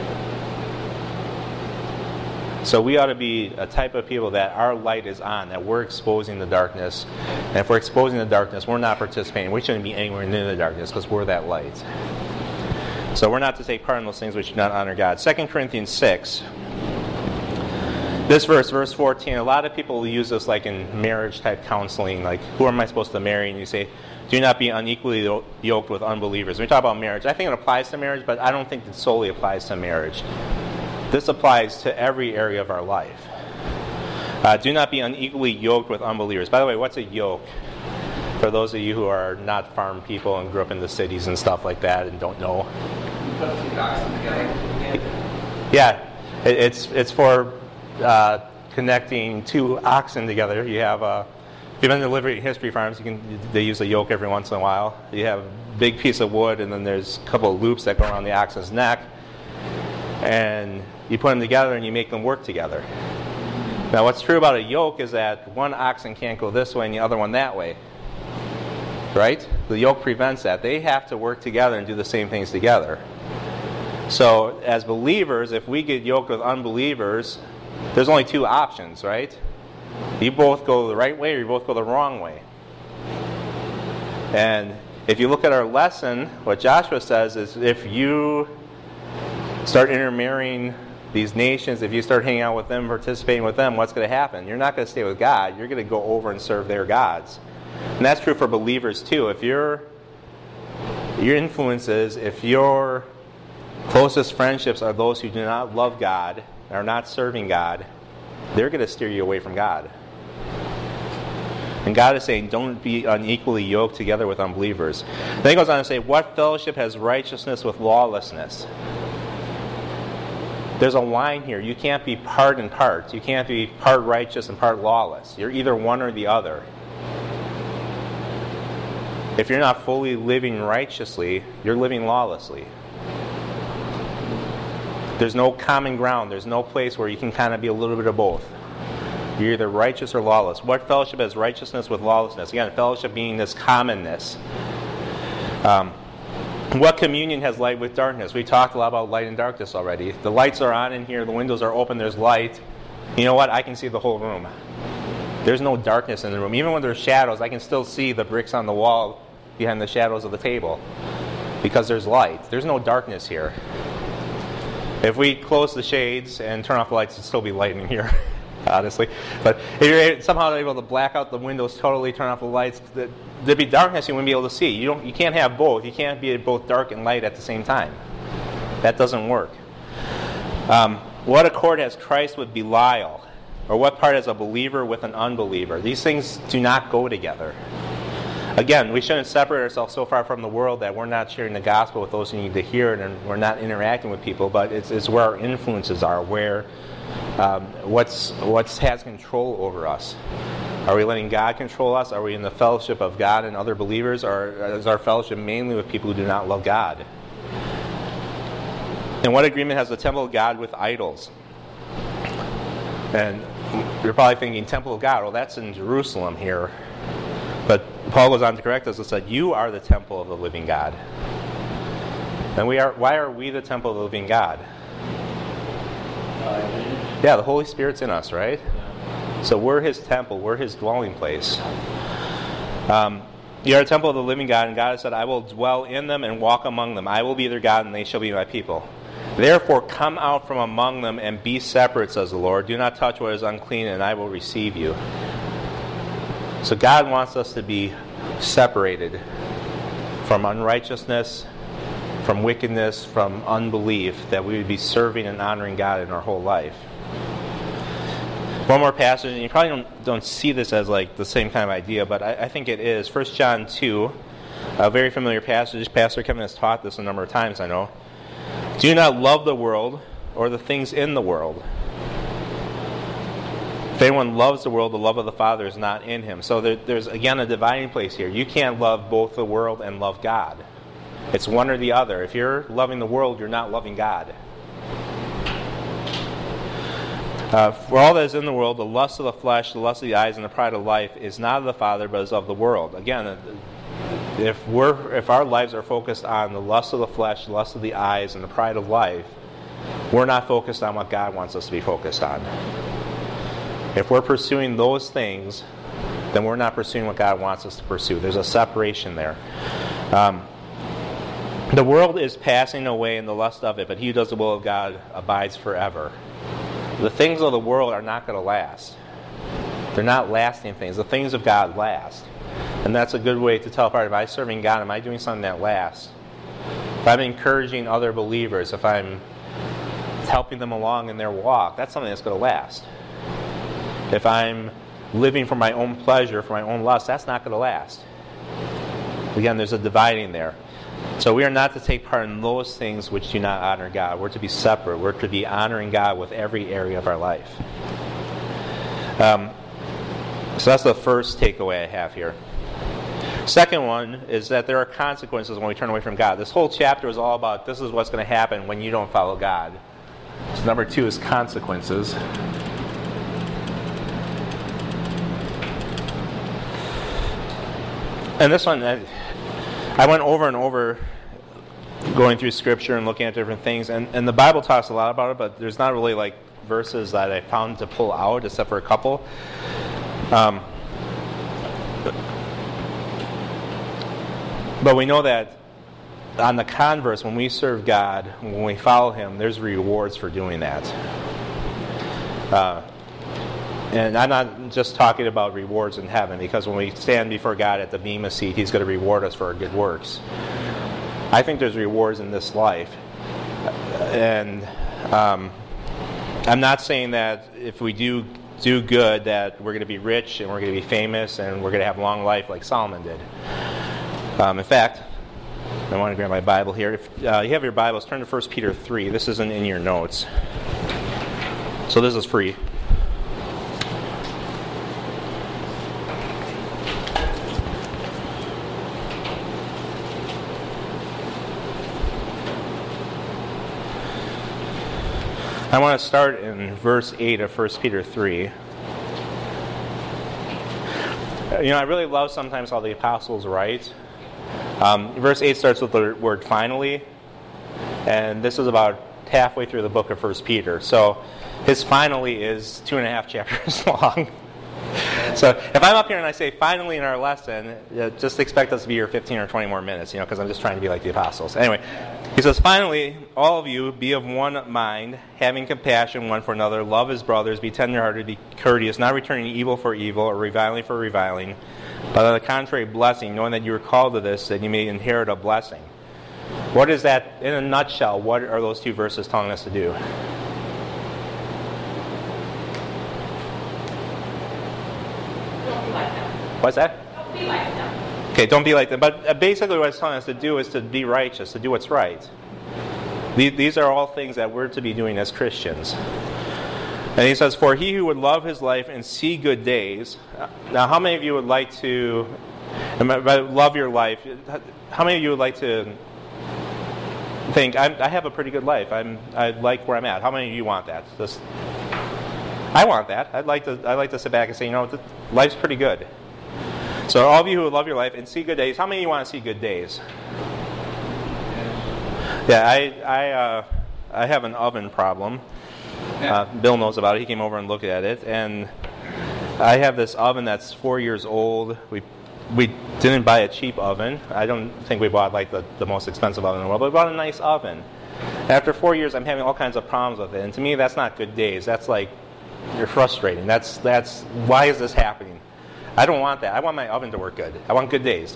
So we ought to be a type of people that our light is on, that we're exposing the darkness. And if we're exposing the darkness, we're not participating. We shouldn't be anywhere near the darkness because we're that light. So we're not to take part in those things which do not honor God. 2 Corinthians 6. This verse 14, a lot of people use this like in marriage-type counseling, like, who am I supposed to marry? And you say, do not be unequally yoked with unbelievers. When we talk about marriage, I think it applies to marriage, but I don't think it solely applies to marriage. This applies to every area of our life. Do not be unequally yoked with unbelievers. By the way, what's a yoke? For those of you who are not farm people and grew up in the cities and stuff like that and don't know. Put the oxen together. Yeah, it's for connecting two oxen together. You have if you've been to Liberty History Farms, they use a yoke every once in a while. You have a big piece of wood, and then there's a couple of loops that go around the oxen's neck, and you put them together and you make them work together. Now, what's true about a yoke is that one oxen can't go this way and the other one that way. Right? The yoke prevents that. They have to work together and do the same things together. So, as believers, if we get yoked with unbelievers, there's only two options, right? You both go the right way or you both go the wrong way. And if you look at our lesson, what Joshua says is if you start intermarrying these nations, if you start hanging out with them, participating with them, what's going to happen? You're not going to stay with God. You're going to go over and serve their gods. And that's true for believers too. If your influences, if your closest friendships are those who do not love God, are not serving God, they're going to steer you away from God. And God is saying, don't be unequally yoked together with unbelievers. Then he goes on to say, what fellowship has righteousness with lawlessness? There's a line here. You can't be part and part. You can't be part righteous and part lawless. You're either one or the other. If you're not fully living righteously, you're living lawlessly. There's no common ground. There's no place where you can kind of be a little bit of both. You're either righteous or lawless. What fellowship has righteousness with lawlessness? Again, fellowship being this commonness. What communion has light with darkness? We talked a lot about light and darkness already. The lights are on in here. The windows are open. There's light. You know what? I can see the whole room. There's no darkness in the room. Even when there's shadows, I can still see the bricks on the wall behind the shadows of the table because there's light. There's no darkness here. If we close the shades and turn off the lights, it'd still be light in here, honestly. But if you're somehow able to black out the windows totally, turn off the lights, there'd be darkness you wouldn't be able to see. You can't have both. You can't be both dark and light at the same time. That doesn't work. What accord has Christ with Belial? Or what part has a believer with an unbeliever? These things do not go together. Again, we shouldn't separate ourselves so far from the world that we're not sharing the gospel with those who need to hear it, and we're not interacting with people, but it's where our influences are, where what's has control over us. Are we letting God control us? Are we in the fellowship of God and other believers, or is our fellowship mainly with people who do not love God? And what agreement has the temple of God with idols? And you're probably thinking, temple of God, well, that's in Jerusalem here. But Paul goes on to correct us and said, you are the temple of the living God. And why are we the temple of the living God? Yeah, the Holy Spirit's in us, right? So we're his temple, we're his dwelling place. You are a temple of the living God, and God has said, I will dwell in them and walk among them. I will be their God, and they shall be my people. Therefore, come out from among them and be separate, says the Lord. Do not touch what is unclean, and I will receive you. So God wants us to be separated from unrighteousness, from wickedness, from unbelief, that we would be serving and honoring God in our whole life. One more passage, and you probably don't see this as like the same kind of idea, but I think it is. 1 John 2, a very familiar passage. Pastor Kevin has taught this a number of times, I know. Do not love the world or the things in the world. If anyone loves the world, the love of the Father is not in him. So there's, again, a dividing place here. You can't love both the world and love God. It's one or the other. If you're loving the world, you're not loving God. For all that is in the world, the lust of the flesh, the lust of the eyes, and the pride of life is not of the Father, but is of the world. Again, if our lives are focused on the lust of the flesh, the lust of the eyes, and the pride of life, we're not focused on what God wants us to be focused on. If we're pursuing those things, then we're not pursuing what God wants us to pursue. There's a separation there. The world is passing away in the lust of it, but he who does the will of God abides forever. The things of the world are not going to last. They're not lasting things. The things of God last. And that's a good way to tell apart, am I serving God? Am I doing something that lasts? If I'm encouraging other believers, if I'm helping them along in their walk, that's something that's going to last. If I'm living for my own pleasure, for my own lust, that's not going to last. Again, there's a dividing there. So we are not to take part in those things which do not honor God. We're to be separate. We're to be honoring God with every area of our life. So that's the first takeaway I have here. Second one is that there are consequences when we turn away from God. This whole chapter is all about this is what's going to happen when you don't follow God. So number 2 is consequences. And this one, I went over and over going through Scripture and looking at different things, and the Bible talks a lot about it, but there's not really like verses that I found to pull out, except for a couple. But we know that on the converse, when we serve God, when we follow Him, there's rewards for doing that. And I'm not just talking about rewards in heaven, because when we stand before God at the Bema seat, He's going to reward us for our good works. I think there's rewards in this life. And I'm not saying that if we do good that we're going to be rich and we're going to be famous and we're going to have long life like Solomon did. In fact, I want to grab my Bible here. If you have your Bibles, turn to 1 Peter 3. This isn't in your notes. So this is free. I want to start in verse 8 of 1 Peter 3. I really love sometimes how the apostles write. Verse 8 starts with the word finally, and this is about halfway through the book of 1 Peter. So his finally is 2.5 chapters long. So if I'm up here and I say finally in our lesson, just expect us to be here 15 or 20 more minutes, because I'm just trying to be like the apostles. Anyway, he says, finally, all of you be of one mind, having compassion one for another, love as brothers, be tenderhearted, be courteous, not returning evil for evil or reviling for reviling, but on the contrary, blessing, knowing that you were called to this, that you may inherit a blessing. What is that, in a nutshell, what are those 2 verses telling us to do? What's that? Don't be like them. Okay, don't be like them. But basically what it's telling us to do is to be righteous, to do what's right. These are all things that we're to be doing as Christians. And he says, for he who would love his life and see good days. Now, how many of you would like to love your life? How many of you would like to think, I have a pretty good life. I like where I'm at. How many of you want that? I want that. I'd like to sit back and say, life's pretty good. So all of you who would love your life and see good days, how many of you want to see good days? Yeah, I have an oven problem. Bill knows about it. He came over and looked at it. And I have this oven that's 4 years old. We didn't buy a cheap oven. I don't think we bought like the most expensive oven in the world, but we bought a nice oven. After 4 years, I'm having all kinds of problems with it. And to me, that's not good days. That's like, you're frustrating. That's why is this happening? I don't want that. I want my oven to work good. I want good days.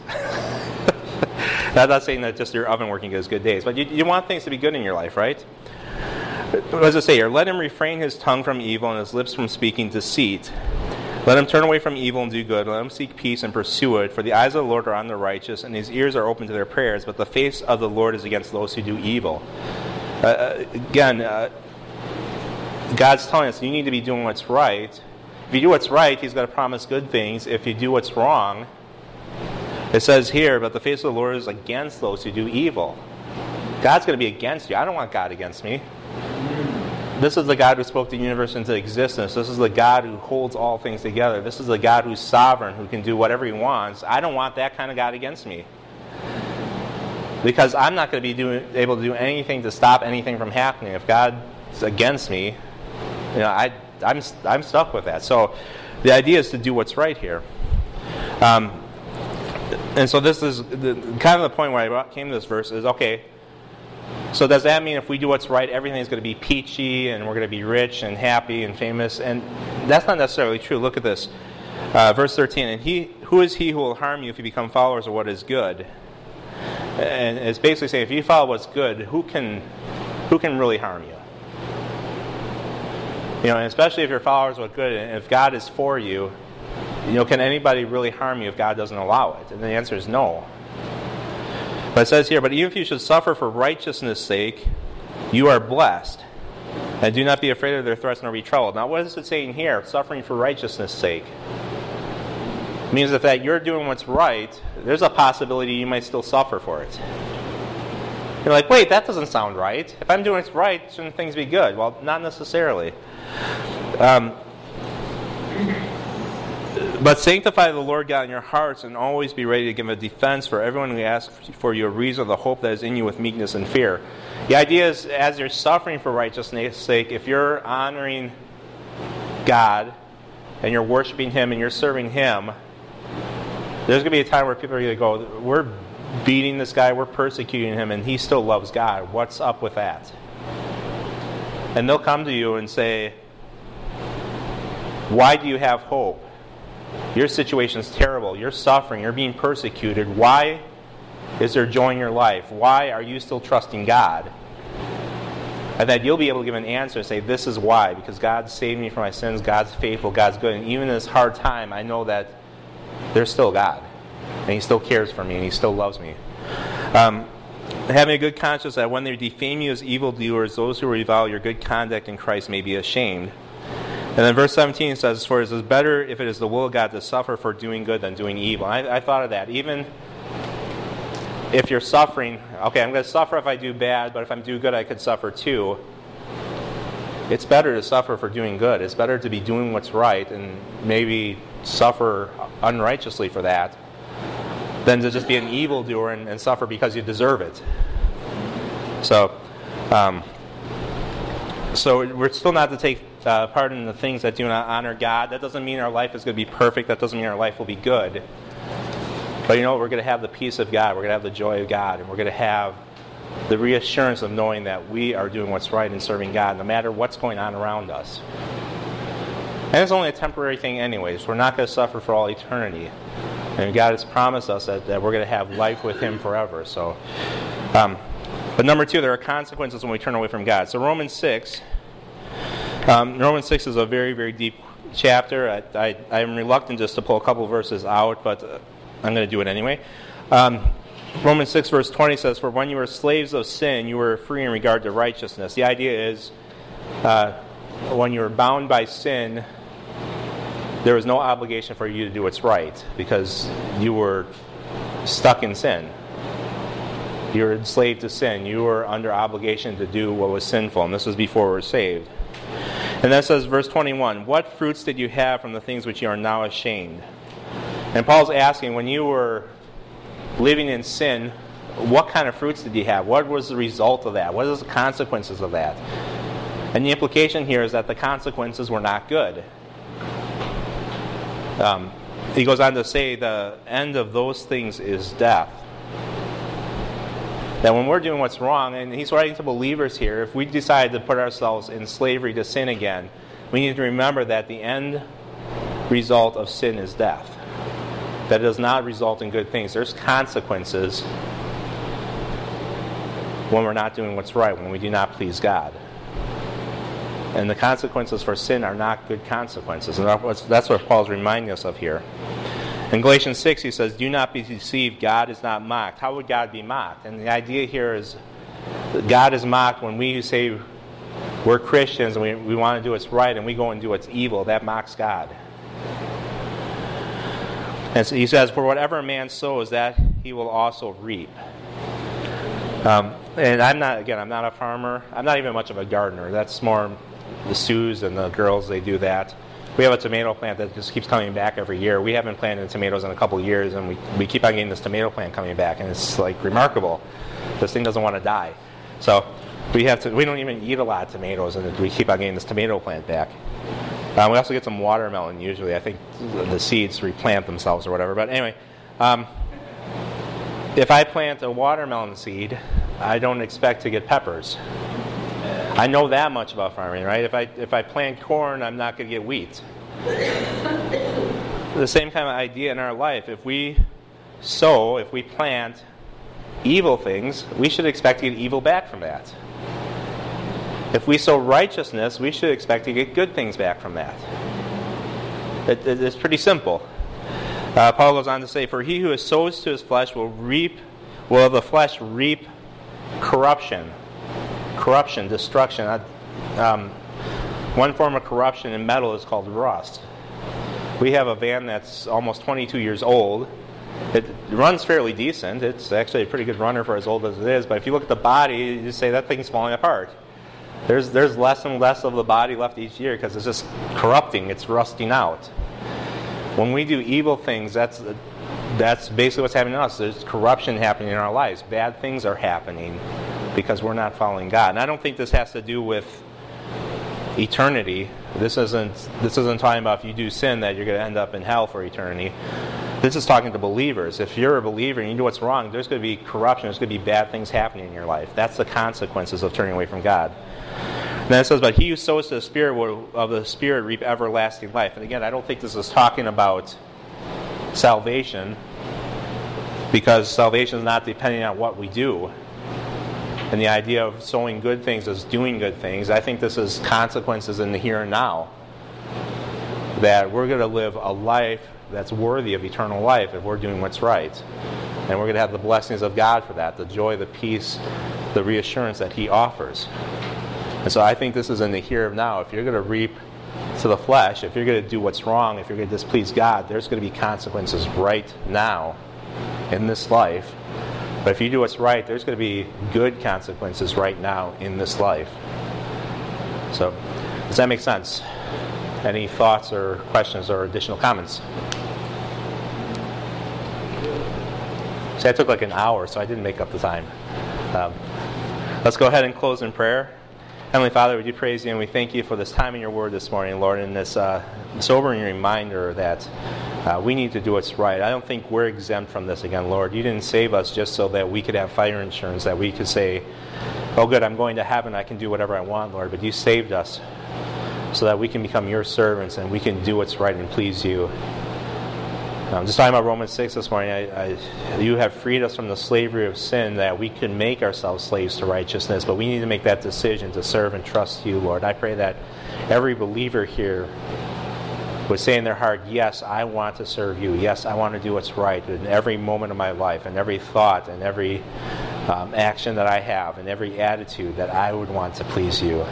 I'm not saying that just your oven working good is good days, but you want things to be good in your life, right? What does it say here? Let him refrain his tongue from evil and his lips from speaking deceit. Let him turn away from evil and do good. Let him seek peace and pursue it. For the eyes of the Lord are on the righteous, and his ears are open to their prayers. But the face of the Lord is against those who do evil. God's telling us you need to be doing what's right. If you do what's right, he's going to promise good things. If you do what's wrong, it says here, but the face of the Lord is against those who do evil. God's going to be against you. I don't want God against me. This is the God who spoke the universe into existence. This is the God who holds all things together. This is the God who's sovereign, who can do whatever he wants. I don't want that kind of God against me. Because I'm not going to be able to do anything to stop anything from happening. If God's against me, I'm stuck with that. So the idea is to do what's right here. And so this is kind of the point where I came to this verse is, okay, so does that mean if we do what's right, everything's going to be peachy and we're going to be rich and happy and famous? And that's not necessarily true. Look at this. Verse 13, and who is he who will harm you if you become followers of what is good? And it's basically saying if you follow what's good, who can really harm you? And especially if you're followers of what's good, and if God is for you, can anybody really harm you if God doesn't allow it? And the answer is no. But it says here, but even if you should suffer for righteousness' sake, you are blessed. And do not be afraid of their threats nor be troubled. Now, what is it saying here? Suffering for righteousness' sake. It means that you're doing what's right, there's a possibility you might still suffer for it. You're like, wait, that doesn't sound right. If I'm doing what's right, shouldn't things be good? Well, not necessarily. But sanctify the Lord God in your hearts and always be ready to give a defense for everyone who asks for you a reason of the hope that is in you with meekness and fear. The idea is, as you're suffering for righteousness' sake, if you're honoring God and you're worshiping Him and you're serving Him, there's going to be a time where people are going to go, we're beating this guy, we're persecuting him, and he still loves God. What's up with that? And they'll come to you and say, why do you have hope? Your situation's terrible. You're suffering. You're being persecuted. Why is there joy in your life? Why are you still trusting God? And that you'll be able to give an answer and say, this is why. Because God saved me from my sins. God's faithful. God's good. And even in this hard time, I know that there's still God. And He still cares for me. And He still loves me. Having a good conscience that when they defame you as evildoers, those who revile your good conduct in Christ may be ashamed. And then verse 17 says, for it is better if it is the will of God to suffer for doing good than doing evil. I thought of that. Even if you're suffering, okay, I'm going to suffer if I do bad, but if I do good, I could suffer too. It's better to suffer for doing good. It's better to be doing what's right and maybe suffer unrighteously for that than to just be an evildoer and suffer because you deserve it. So we're still not to take part in the things that do not honor God. That doesn't mean our life is going to be perfect. That doesn't mean our life will be good. But you know what? We're going to have the peace of God. We're going to have the joy of God. And we're going to have the reassurance of knowing that we are doing what's right and serving God no matter what's going on around us. And it's only a temporary thing anyways. We're not going to suffer for all eternity. And God has promised us that we're going to have life with Him forever. So, but number two, there are consequences when we turn away from God. So Romans 6 is a very, very deep chapter. I'm reluctant just to pull a couple verses out, but I'm going to do it anyway. Romans 6 verse 20 says, for when you were slaves of sin, you were free in regard to righteousness. The idea is when you were bound by sin, there was no obligation for you to do what's right because you were stuck in sin. You were enslaved to sin. You were under obligation to do what was sinful, and this was before we were saved. And then it says, verse 21, what fruits did you have from the things which you are now ashamed? And Paul's asking, when you were living in sin, what kind of fruits did you have? What was the result of that? What are the consequences of that? And the implication here is that the consequences were not good. He goes on to say the end of those things is death. That when we're doing what's wrong, and he's writing to believers here, if we decide to put ourselves in slavery to sin again, we need to remember that the end result of sin is death. That does not result in good things. There's consequences when we're not doing what's right, when we do not please God. And the consequences for sin are not good consequences. And that's what Paul's reminding us of here. In Galatians 6, he says, do not be deceived, God is not mocked. How would God be mocked? And the idea here is that God is mocked when we say we're Christians and we want to do what's right and we go and do what's evil. That mocks God. And so he says, for whatever a man sows, that he will also reap. And I'm not a farmer. I'm not even much of a gardener. That's more the Sues and the girls, they do that. We have a tomato plant that just keeps coming back every year. We haven't planted tomatoes in a couple of years, and we keep on getting this tomato plant coming back, and it's like remarkable. This thing doesn't want to die. So we don't even eat a lot of tomatoes, and we keep on getting this tomato plant back. We also get some watermelon usually. I think the seeds replant themselves or whatever. But anyway, if I plant a watermelon seed, I don't expect to get peppers. I know that much about farming, right? If I plant corn, I'm not going to get wheat. The same kind of idea in our life. If we plant evil things, we should expect to get evil back from that. If we sow righteousness, we should expect to get good things back from that. It's pretty simple. Paul goes on to say, for he who sows to his flesh will of the flesh reap corruption, destruction. One form of corruption in metal is called rust. We have a van that's almost 22 years old. It runs fairly decent. It's actually a pretty good runner for as old as it is. But if you look at the body, you just say that thing's falling apart. There's less and less of the body left each year because it's just corrupting. It's rusting out. When we do evil things, that's basically what's happening to us. There's corruption happening in our lives. Bad things are happening because we're not following God. And I don't think this has to do with eternity. This isn't talking about if you do sin that you're going to end up in hell for eternity. This is talking to believers. If you're a believer and you do what's wrong, there's going to be corruption. There's going to be bad things happening in your life. That's the consequences of turning away from God. And then it says, but he who sows to the Spirit will of the Spirit reap everlasting life. And again, I don't think this is talking about salvation, because salvation is not depending on what we do. And the idea of sowing good things is doing good things. I think this is consequences in the here and now. That we're going to live a life that's worthy of eternal life if we're doing what's right. And we're going to have the blessings of God for that, the joy, the peace, the reassurance that He offers. And so I think this is in the here and now. If you're going to reap to the flesh, if you're going to do what's wrong, if you're going to displease God, there's going to be consequences right now in this life. But if you do what's right, there's going to be good consequences right now in this life. So, does that make sense? Any thoughts or questions or additional comments? See, I took like an hour, so I didn't make up the time. Let's go ahead and close in prayer. Heavenly Father, we do praise You and we thank You for this time in Your Word this morning, Lord, and this sobering reminder that we need to do what's right. I don't think we're exempt from this again, Lord. You didn't save us just so that we could have fire insurance, that we could say, oh good, I'm going to heaven, I can do whatever I want, Lord. But You saved us so that we can become Your servants and we can do what's right and please You. I'm just talking about Romans 6 this morning. You have freed us from the slavery of sin, that we can make ourselves slaves to righteousness, but we need to make that decision to serve and trust You, Lord. I pray that every believer here would say in their heart, yes, I want to serve You. Yes, I want to do what's right in every moment of my life, and every thought, and every action that I have, and every attitude, that I would want to please You.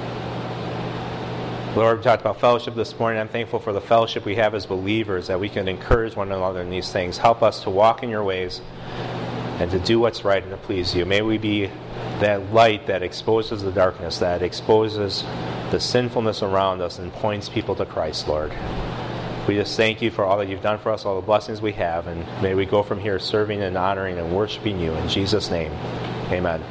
Lord, we talked about fellowship this morning. I'm thankful for the fellowship we have as believers, that we can encourage one another in these things. Help us to walk in Your ways and to do what's right and to please You. May we be that light that exposes the darkness, that exposes the sinfulness around us and points people to Christ, Lord. We just thank You for all that You've done for us, all the blessings we have, and may we go from here serving and honoring and worshiping You. In Jesus' name, amen.